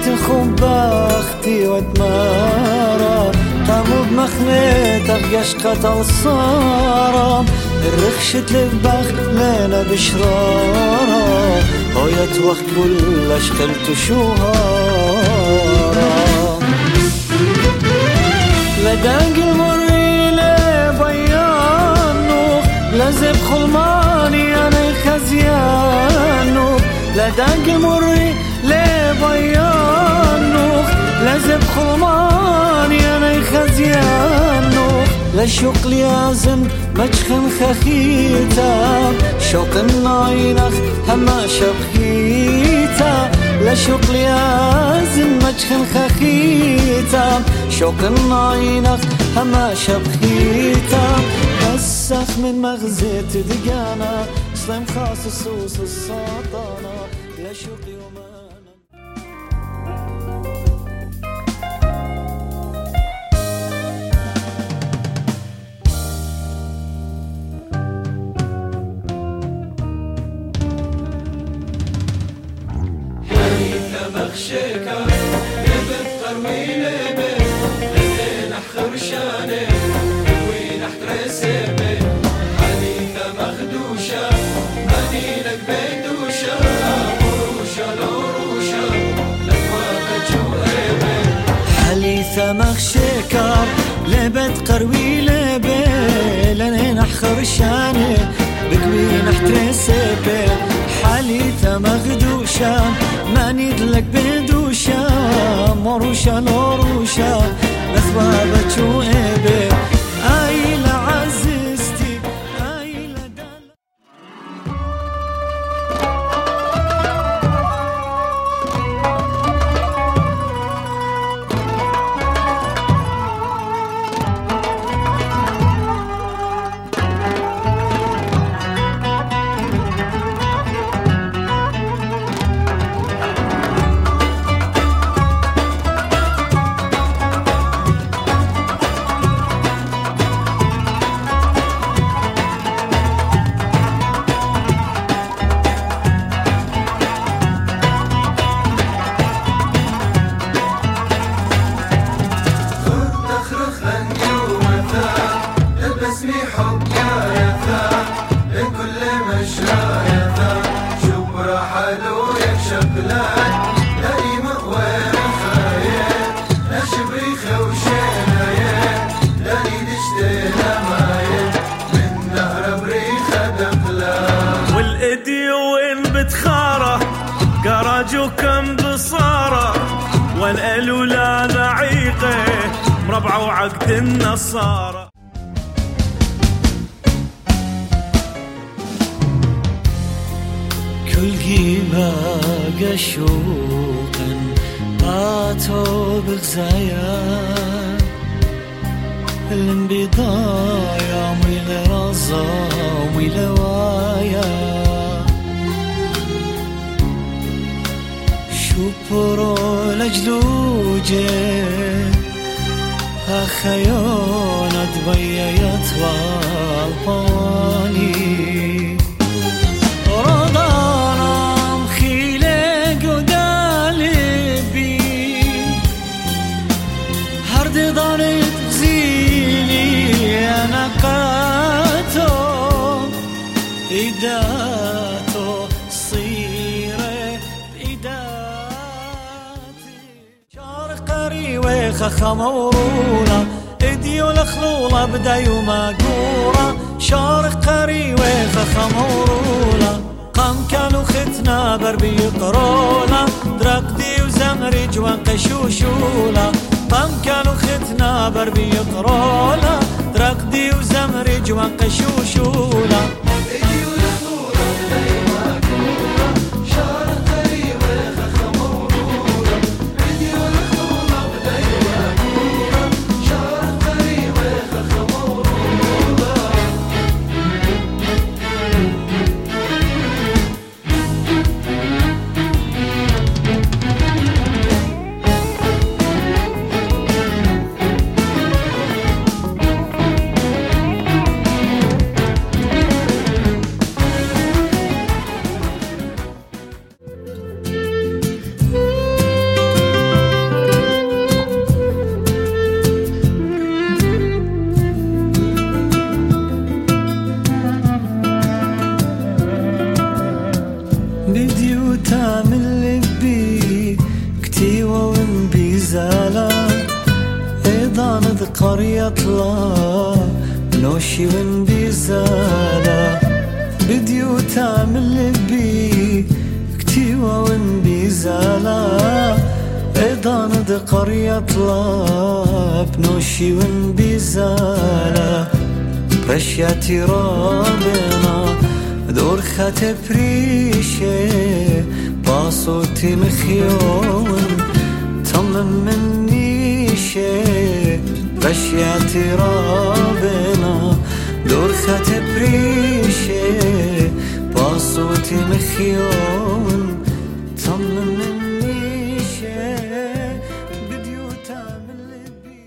تخبختي وتمارا قاموا بمخنتك يشقة الصارا الرخشت لبخت ليلة بشرارا هويت وقت كل اشكلت شهارا لداق المري لبيانو لزب خلماني انا خزيانو لداق المري لبيانو لزب خلماني انا خزيانو لشوق ليازم مجخن خخيتا شوق الناينخ هما شبخيتا لشوق ليازم مجخن خخيتا شوق الناينخ هما شبخيتا بسخ من مغزيت دقانا سلم خاص السوس الساطانا لشوق يومانا مخشيكا يبت قرويلي بي لزين خرشاني وين احترسيبي حديثة مخدوشة مدينك بيدوشة وروشة لوروشة لكواكا جوئيبي حليثة مخشيكا لبت قرويلي بي لزين خرشاني بكوين احترسيبي حليثة مخدوشة ماني لك بدوشة مروشة نوروشة لثوابة شوئبي آيلة عزيزتي آيلة دل اسمي حب يا ثا لكل مشايا ثا شبرا حلو يكشف لك دايم وين خايف نشبريخة وشينايا لاني دشتينا مايل من نهر بريخة دخلا والإدي وين بتخارة قراجو كم بصارة والألولاد عيقه مربع وعقد النصارى كل جيبا قشوقا باتو بغزايا الانبضايا ميل رزا وميل وايا شوبرو لجلوجي أخيونا دبيا يطوى الطواني ضانت زيني أنا قاتو إداتو صيرة إداتي شارق قريوة خمورونا إديو الخلولة بدايو ماقورة شارق قريوة خمورونا قام كانوا ختنا بربي قرونا درقدي وزمرج وانقشوشولا قام كانوا ختنا بربي قرولا درقدي وزمرج وانقشوشولا قرية طلا نوشي ونبيزالا بديوتا من لبي كتيوة ونبيزالا ايضان دي قرية طلا بنوشي ونبيزالا برشياتي رابنا دور خاتي بريشي باصوتي مخيون تمم مني شي برشياتي رابنا دور خاتي بريشي باصوتي مخيون تمم مني شي بديوتا من لبي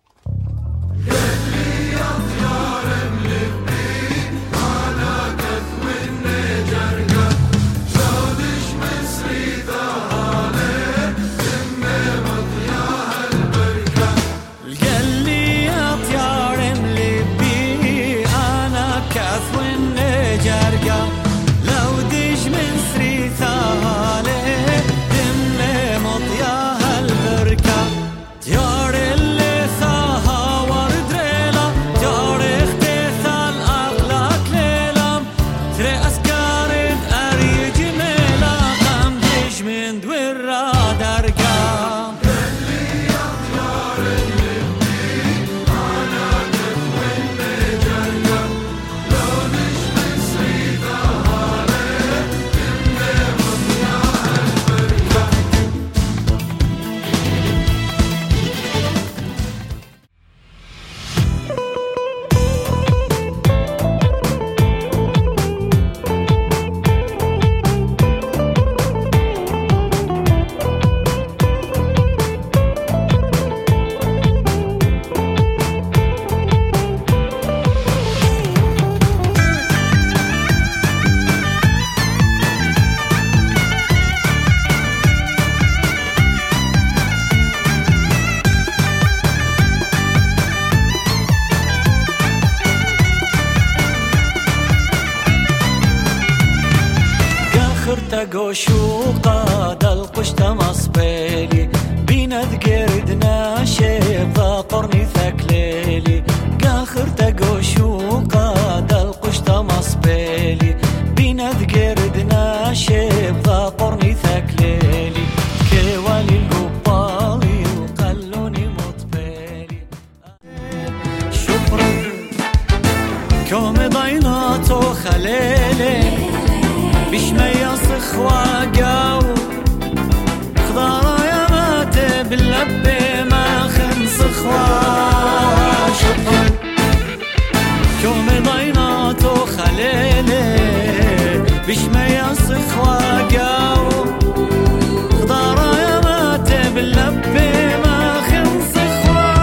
قوشوقا دالقشت مصبيلي بينا ذقردنا شيب ضاطرني ثكليلي قاخر تقوشوقا دالقشت مصبيلي بينا ذقردنا شيب ضاطرني ثكليلي كيوالي القبالي وقلوني مطبيلي شكرا كوم ضيناتو خليلي بشمية صخوة قاو خضارة يا ماتي باللبي ما خن صخوة شطن كومي ضيناتو خليلي بشمية صخوة قاو خضارة يا ماتي باللبي ما خن صخوة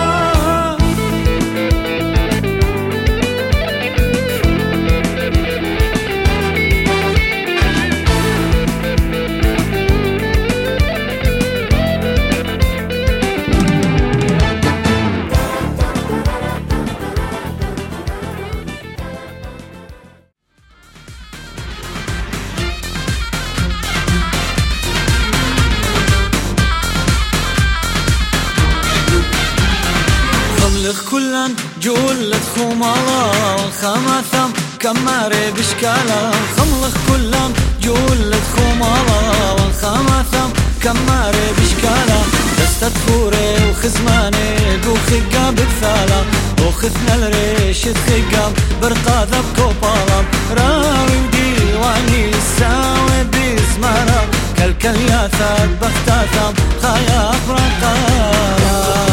كلن جولة خمالة والخماثم كماري بشكالة خملخ كلن جولة خمالة والخماثم كماري بشكالة دستة خوري وخزماني قوخقا بكثالة وخثنا الريش تخقا برقاذة بكوبالة راوي وديواني الساوي بيزمارة كالكلياثات بختاثم خايا برقالة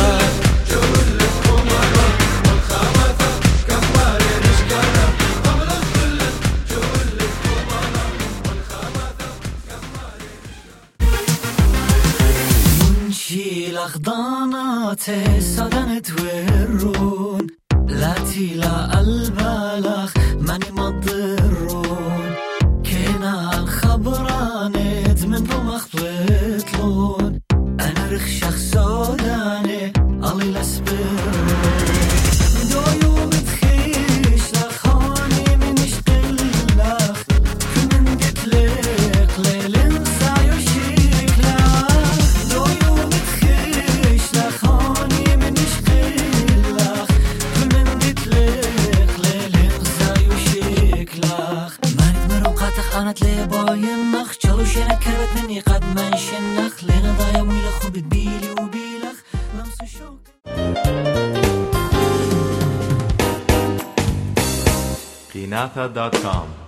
أخضاناتي صدنت ورون لاتي لا البالغ ماني مضرون كينا الخبرانت من ضمخ بطلون أنا رخشخ سوداني الله لسبرون دويو متخيش لخوني من اشتلخ من قتلق ليل سايو شيكلخ دويو متخيش لخوني من اشتلخ قد منش النخ لنا ضايا ويلخ وبتبيلي وبيلخ لمس الشوك قناثة.com